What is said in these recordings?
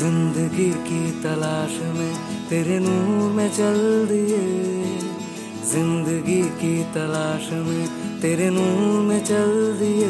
जिंदगी की तलाश में तेरे नूर में चल दिए, जिंदगी की तलाश में तेरे नूर में चल दिए।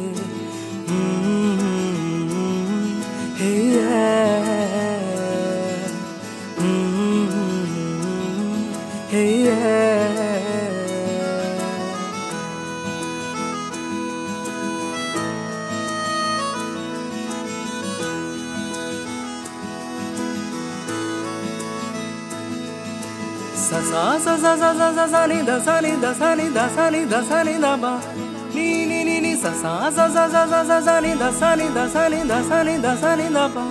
Sa sa sa sa sa sa sa sa ni da sa ni da sa ni da sa ni da sa ni da ba ni ni ni ni sa sa sa sa sa sa sa sa ni da sa ni da sa ni da sa ni da sa ni da ba।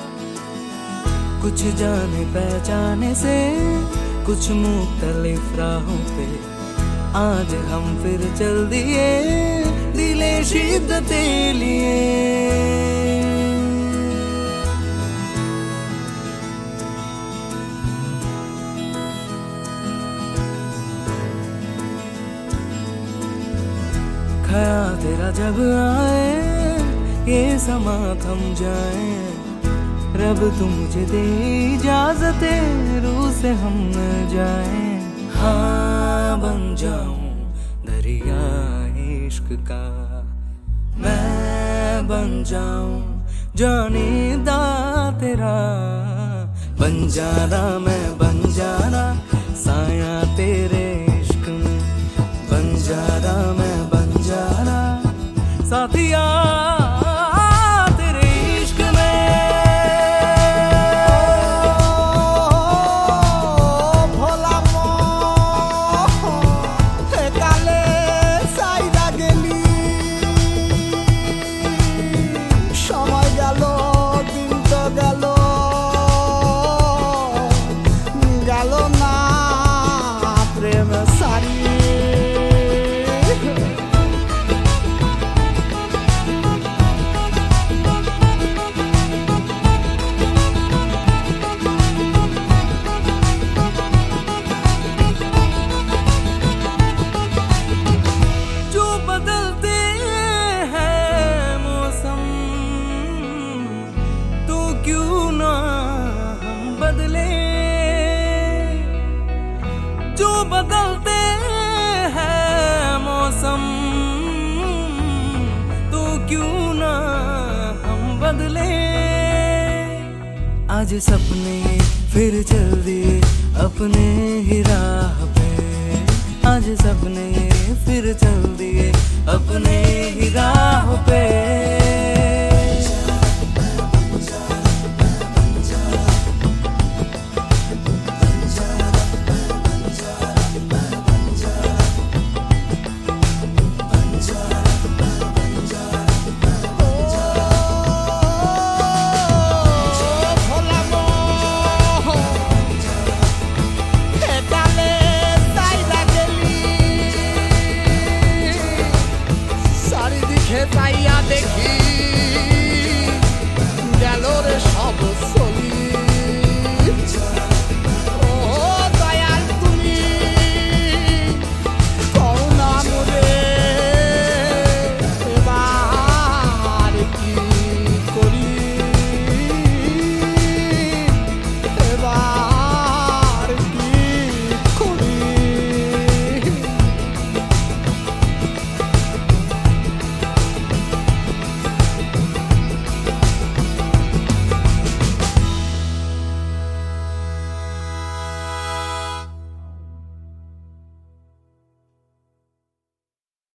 कुछ जाने पहचाने से कुछ मुख्तलिफ राहों पे आज हम फिर चल दिए, दिले शिद्दते लिए। ख्याल तेरा जब आए ये समा थम जाए, रब तू मुझे दे इजाज़ते रूह से हम न जाए। हाँ बन जाऊं दरिया इश्क का, मैं बन जाऊं जानीदा तेरा। बन जाना मैं बन जाना साया तेरे इश्क में, बन जाना मैं बन जाना साथिया तेरे इश्क में। भोला हे काले साइडा गेली, समय গেল দিন তো গেল, গেল না প্রেম সারি। जो बदलते हैं मौसम तो क्यों ना हम बदले। आज सपने फिर चल दिए अपने ही राह पे, आज सपने फिर चल दिए अपने ही राह पे।